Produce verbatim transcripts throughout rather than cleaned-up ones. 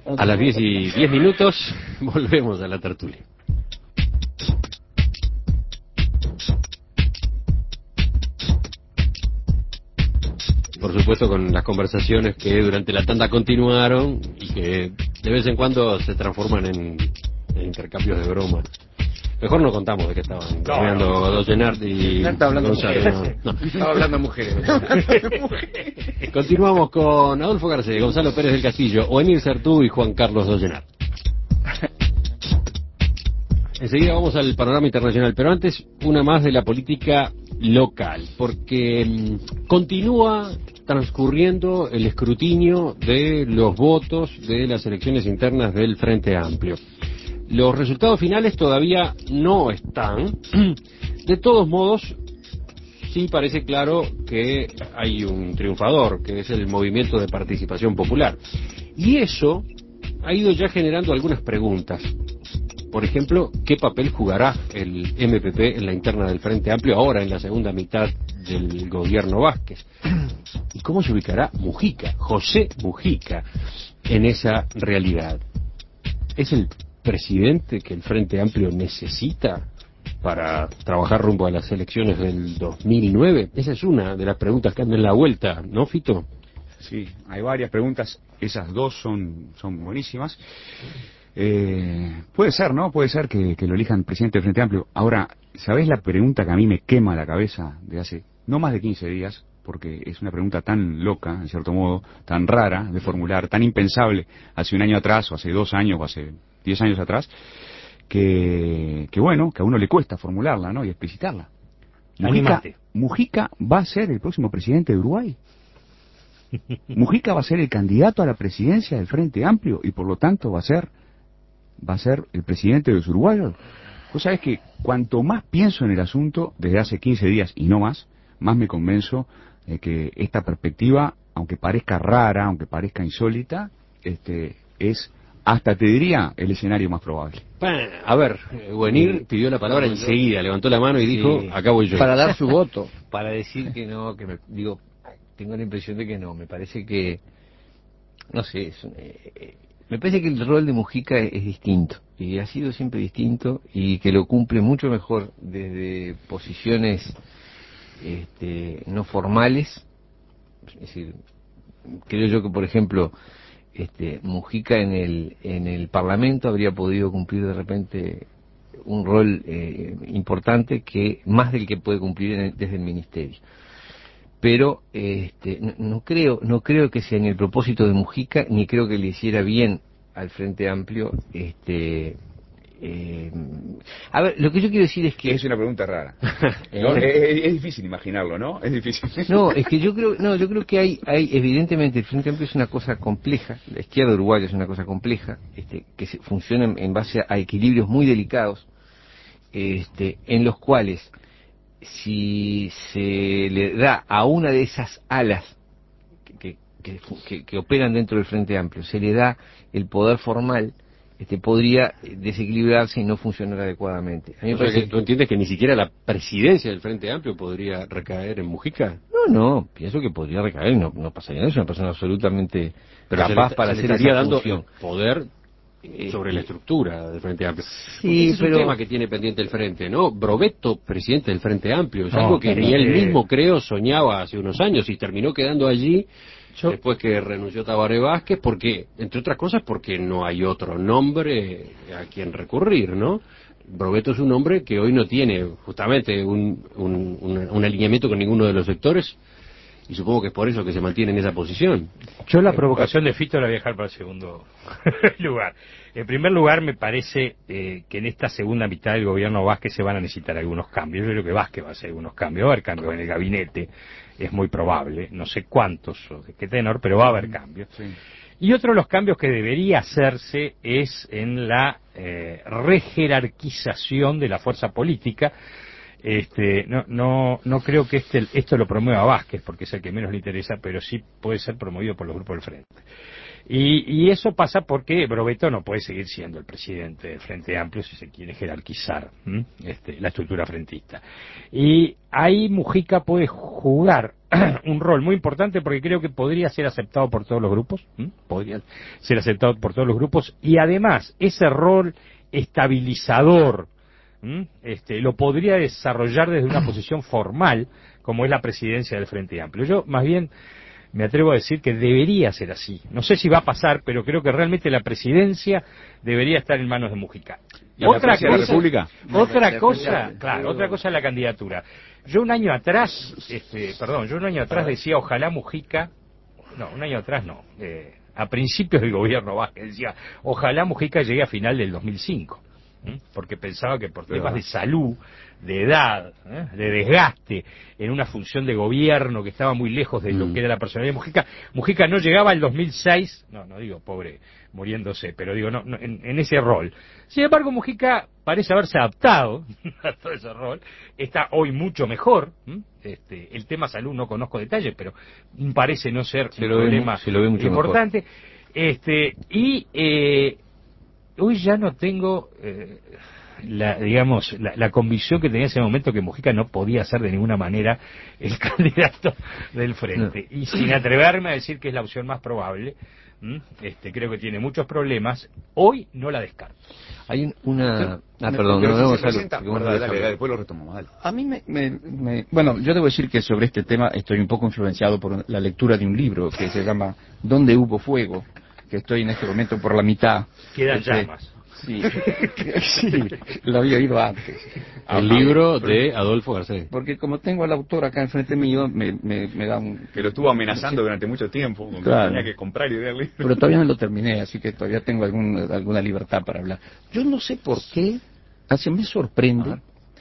A las diez y diez minutos volvemos a la tertulia. Por supuesto, con las conversaciones que durante la tanda continuaron y que de vez en cuando se transforman en, en intercambios de broma. Mejor no contamos de que estaban bromeando no, no. Doyenart y no está hablando Gonzalo. Mujeres. No, no. Estaba hablando de mujeres. Continuamos con Adolfo Garcés, Gonzalo Pérez del Castillo, Oenir Certú y Juan Carlos Doyenart. Enseguida vamos al panorama internacional, pero antes una más de la política local, porque mmm, continúa transcurriendo el escrutinio de los votos de las elecciones internas del Frente Amplio. Los resultados finales todavía no están. De todos modos, sí parece claro que hay un triunfador, que es el Movimiento de Participación Popular. Y eso ha ido ya generando algunas preguntas. Por ejemplo, ¿qué papel jugará el M P P en la interna del Frente Amplio ahora en la segunda mitad del gobierno Vázquez? ¿Y cómo se ubicará Mujica, José Mujica, en esa realidad? ¿Es el presidente que el Frente Amplio necesita para trabajar rumbo a las elecciones del dos mil nueve? Esa es una de las preguntas que andan en la vuelta, ¿no, Fito? Sí, hay varias preguntas, esas dos son, son buenísimas. Eh, puede ser, ¿no? Puede ser que, que lo elijan presidente del Frente Amplio. Ahora, ¿sabés la pregunta que a mí me quema la cabeza de hace no más de quince días? Porque es una pregunta tan loca, en cierto modo, tan rara de formular, tan impensable hace un año atrás, o hace dos años, o hace diez años atrás, que, que bueno, que a uno le cuesta formularla, ¿no? Y explicitarla. Mujica, Mujica va a ser el próximo presidente de Uruguay. Mujica va a ser el candidato a la presidencia del Frente Amplio y por lo tanto va a ser va a ser el presidente de los uruguayos. Vos sabés que cuanto más pienso en el asunto desde hace quince días y no más, más me convenzo de que esta perspectiva, aunque parezca rara, aunque parezca insólita, este es, hasta te diría, el escenario más probable. A ver, Oenir pidió la palabra enseguida, levantó la mano y dijo, sí, acá voy yo. Para dar su voto. Para decir que no, que me, digo, tengo la impresión de que no, me parece que, no sé, es, eh, me parece que el rol de Mujica es, es distinto, y ha sido siempre distinto, y que lo cumple mucho mejor desde posiciones este, no formales. Es decir, creo yo que, por ejemplo, este, Mujica en el, en el Parlamento habría podido cumplir de repente un rol eh, importante, que más del que puede cumplir en el, desde el Ministerio. Pero este, no, no creo no creo que sea ni el propósito de Mujica, ni creo que le hiciera bien al Frente Amplio. Este, eh, a ver, lo que yo quiero decir es que es una pregunta rara. ¿No? es, es, es difícil imaginarlo, ¿no? Es difícil. No, es que yo creo, no, yo creo que hay, hay evidentemente el Frente Amplio es una cosa compleja, la izquierda uruguaya es una cosa compleja, este, que se, funciona en, en base a equilibrios muy delicados, este, en los cuales si se le da a una de esas alas que, que, que, que operan dentro del Frente Amplio, se le da el poder formal, este podría desequilibrarse y no funcionar adecuadamente. A mí me parece que ¿tú entiendes que ni siquiera la presidencia del Frente Amplio podría recaer en Mujica? No, no, pienso que podría recaer y no, no pasaría nada, es una persona absolutamente Pero capaz le, para se hacer le estaría esa dando función. Poder sobre la estructura del Frente Amplio. Sí, ese pero... es un tema que tiene pendiente el Frente, ¿no? Brovetto, presidente del Frente Amplio, es no, algo que pero, ni él eh... mismo, creo, soñaba hace unos años y terminó quedando allí Yo... después que renunció Tabaré Vázquez, porque, entre otras cosas, porque no hay otro nombre a quien recurrir, ¿no? Brovetto es un hombre que hoy no tiene justamente un, un, un, un alineamiento con ninguno de los sectores, y supongo que es por eso que se mantiene en esa posición. Yo la provocación de Fito la voy a dejar para el segundo lugar. En primer lugar, me parece eh, que en esta segunda mitad del gobierno Vázquez se van a necesitar algunos cambios. Yo creo que Vázquez va a hacer algunos cambios. Va a haber cambios en el gabinete, es muy probable. No sé cuántos o de qué tenor, pero va a haber cambios. Sí. Y otro de los cambios que debería hacerse es en la eh, rejerarquización de la fuerza política. Este, no, no, no creo que este, esto lo promueva Vázquez, porque es el que menos le interesa, pero sí puede ser promovido por los grupos del Frente. Y, y eso pasa porque Brovetto no puede seguir siendo el presidente del Frente Amplio si se quiere jerarquizar este, la estructura frentista. Y ahí Mujica puede jugar un rol muy importante porque creo que podría ser aceptado por todos los grupos, ¿m? podría ser aceptado por todos los grupos, y además ese rol estabilizador, ¿m? este lo podría desarrollar desde una posición formal como es la presidencia del Frente Amplio. Yo más bien me atrevo a decir que debería ser así. No sé si va a pasar, pero creo que realmente la presidencia debería estar en manos de Mujica. ¿Y Otra la cosa, cosa, República? otra cosa, claro, otra cosa es la candidatura. Yo un año atrás, este, perdón, yo un año atrás decía ojalá Mujica, no, un año atrás no, eh, a principios del gobierno Vázquez decía ojalá Mujica llegue a final del dos mil cinco. ¿eh? Porque pensaba que por temas de salud, de edad, ¿eh? de desgaste, en una función de gobierno que estaba muy lejos de lo Mm. que era la personalidad de Mujica, Mujica no llegaba al dos mil seis, no, no digo pobre muriéndose, pero digo, no, no en, en ese rol. Sin embargo, Mujica parece haberse adaptado a todo ese rol, está hoy mucho mejor, ¿m? este, el tema salud no conozco detalles, pero parece no ser Se un lo ve problema mu- se lo ve mucho importante, este, y eh, hoy ya no tengo eh, la, digamos, la, la convicción que tenía en ese momento que Mujica no podía ser de ninguna manera el candidato del frente. Y sin atreverme a decir que es la opción más probable, ¿m? este creo que tiene muchos problemas, hoy no la descarto. Hay un- una... Ah, Me- perdón, pero no, si no, se Gonzalo, presenta- porque vos Dale, no dale, dejás- dale, después lo retomamos, dale. A mí me, me, me- Bueno, yo debo decir que sobre este tema estoy un poco influenciado por la lectura de un libro que se llama ¿Dónde hubo fuego?, que estoy en este momento por la mitad. Quedan Este, llamas. Sí, sí, lo había oído antes. El libro de Adolfo Garcés. Porque como tengo al autor acá enfrente mío, me, me, me da un... Que lo estuvo amenazando durante mucho tiempo, con que Claro. tenía que comprar y leerle. Pero todavía no lo terminé, así que todavía tengo algún, alguna libertad para hablar. Yo no sé por qué, así me sorprende.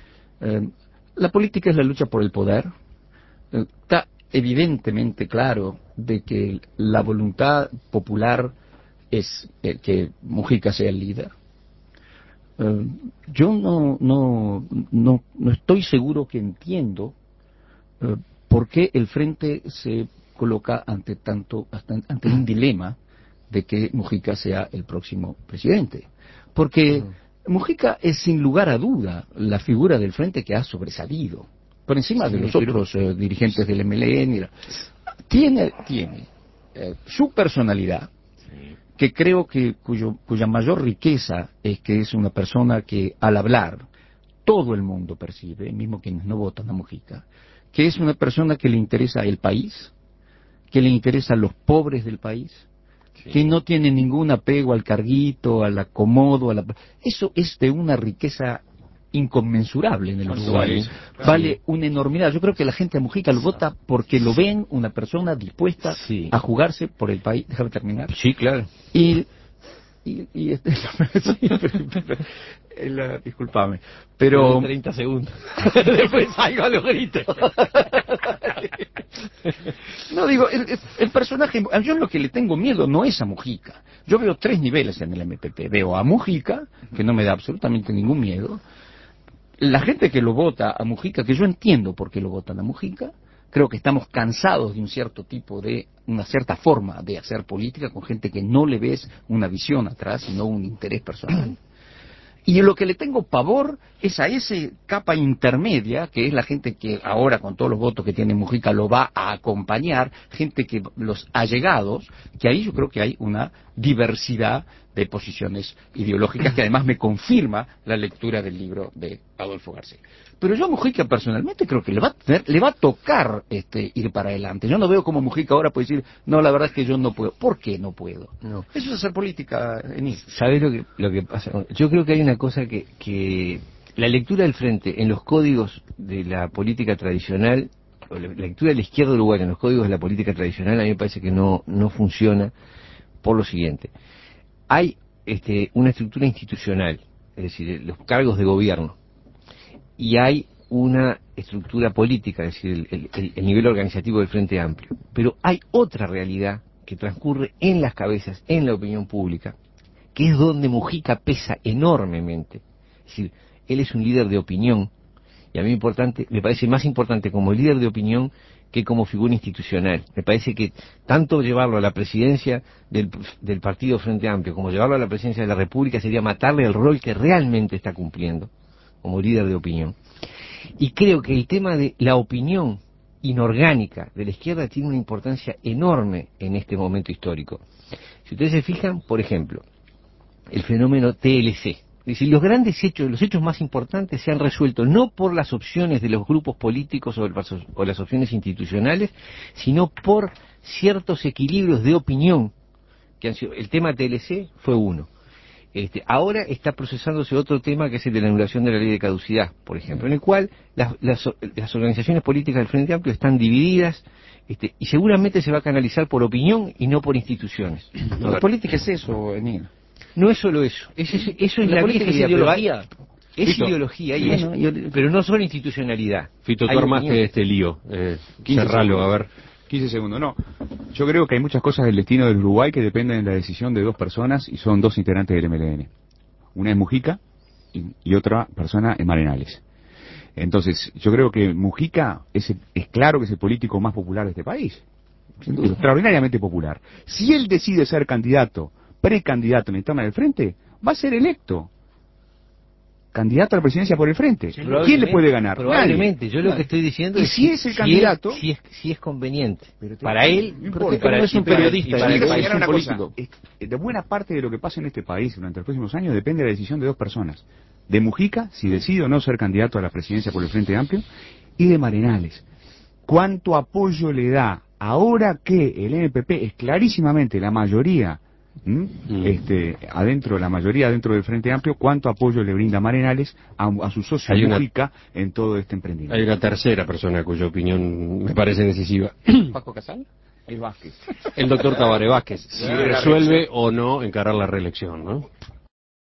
Eh, la política es la lucha por el poder. Eh, está evidentemente claro de que la voluntad popular es eh, que Mujica sea el líder. Eh, yo no, no, no, no estoy seguro que entiendo eh, por qué el Frente se coloca ante tanto hasta- ante un dilema de que Mujica sea el próximo presidente, porque Mujica es sin lugar a duda la figura del Frente que ha sobresalido por encima Sí, de los pero- otros eh, dirigentes del M L N. Tiene tiene eh, su personalidad, que creo que cuyo, cuya mayor riqueza es que es una persona que al hablar todo el mundo percibe, mismo quienes no votan a Mujica, que es una persona que le interesa el país, que le interesa a los pobres del país, que no tiene ningún apego al carguito, al acomodo, a la... Eso es de una riqueza inconmensurable en el Uruguay. Sí, Vale una enormidad. Yo creo que la gente a Mujica lo vota porque lo ven una persona dispuesta Sí. a jugarse por el país. Déjame terminar. Sí, claro. Y, y, y este, sí, pero- el, uh, discúlpame, pero treinta segundos. Después salgo a los gritos. no digo, el, el- el personaje, yo lo que le tengo miedo no es a Mujica. Yo veo tres niveles en el M P P. Veo a Mujica, que no me da absolutamente ningún miedo. La gente que lo vota a Mujica, que yo entiendo por qué lo votan a Mujica, creo que estamos cansados de un cierto tipo de, una cierta forma de hacer política con gente que no le ves una visión atrás, sino un interés personal. Y lo que le tengo pavor es a esa capa intermedia, que es la gente que ahora con todos los votos que tiene Mujica lo va a acompañar, gente que los allegados, que ahí yo creo que hay una diversidad de posiciones ideológicas que además me confirma la lectura del libro de Adolfo Garcés. Pero yo a Mujica personalmente creo que le va a tener, le va a tocar este ir para adelante. Yo no veo cómo Mujica ahora puede decir, no, la verdad es que yo no puedo. ¿Por qué no puedo? No. Eso es hacer política, Enil. ¿Sabés lo que, lo que pasa? Yo creo que hay una cosa que, que la lectura del frente en los códigos de la política tradicional, o la lectura de la izquierda uruguaya en los códigos de la política tradicional, a mí me parece que no, no funciona por lo siguiente. Hay este, una estructura institucional, es decir, los cargos de gobierno, y hay una estructura política, es decir, el, el- el nivel organizativo del Frente Amplio. Pero hay otra realidad que transcurre en las cabezas, en la opinión pública, que es donde Mujica pesa enormemente. Es decir, él es un líder de opinión, y a mí importante, me parece más importante como líder de opinión que como figura institucional. Me parece que tanto llevarlo a la presidencia del, del partido Frente Amplio como llevarlo a la presidencia de la República sería matarle el rol que realmente está cumpliendo como líder de opinión. Y creo que el tema de la opinión inorgánica de la izquierda tiene una importancia enorme en este momento histórico. Si ustedes se fijan, por ejemplo, el fenómeno T L C. Es decir, los grandes hechos, los hechos más importantes se han resuelto no por las opciones de los grupos políticos o, el, o las opciones institucionales, sino por ciertos equilibrios de opinión que han sido. El tema T L C fue uno. Este, ahora está procesándose otro tema que es el de la anulación de la ley de caducidad, por ejemplo, en el cual las, las, las organizaciones políticas del Frente Amplio están divididas, este, y seguramente se va a canalizar por opinión y no por instituciones. No, la política es eso, Emil. No es solo eso, es, es, eso es la, la política vieja es idea, ideología. Es Fito. ideología, y Bueno, es- yo- pero no solo institucionalidad. Fito, tú Hay armaste opinión. este lío. Eh, quince cerralo, segundos. a ver. quince segundos, no. Yo creo que hay muchas cosas del destino del Uruguay que dependen de la decisión de dos personas y son dos integrantes del M L N. Una es Mujica y, y otra persona es Marenales. Entonces, yo creo que Mujica es, el- es claro que es el político más popular de este país. Sin duda, extraordinariamente popular. Si él decide ser candidato, precandidato en la interna del Frente, va a ser electo. Candidato a la presidencia por el Frente. ¿Quién le Probablemente, puede ganar? Probablemente, Nadie. yo lo que estoy diciendo Y es si que es el candidato- si es, si es conveniente Pero te- para él, no Pero importa. que no es un y para- periodista, y para Hay el que es país. señalar un una cosa, político. es- de buena parte de lo que pasa en este país durante los próximos años depende de la decisión de dos personas. De Mujica, si decide o no ser candidato a la presidencia por el Frente Amplio, y de Marenales. ¿Cuánto apoyo le da ahora que el N P P es clarísimamente la mayoría, ¿m? Mm. este, adentro, la mayoría dentro del Frente Amplio, cuánto apoyo le brinda Marenales a, a su socio Hay una- Mujica en todo este emprendimiento? Hay una tercera persona cuya opinión me parece decisiva. Paco Casal. El Vázquez. El doctor Tabaré Vázquez, si Sí, la resuelve o no encarar la reelección, ¿no?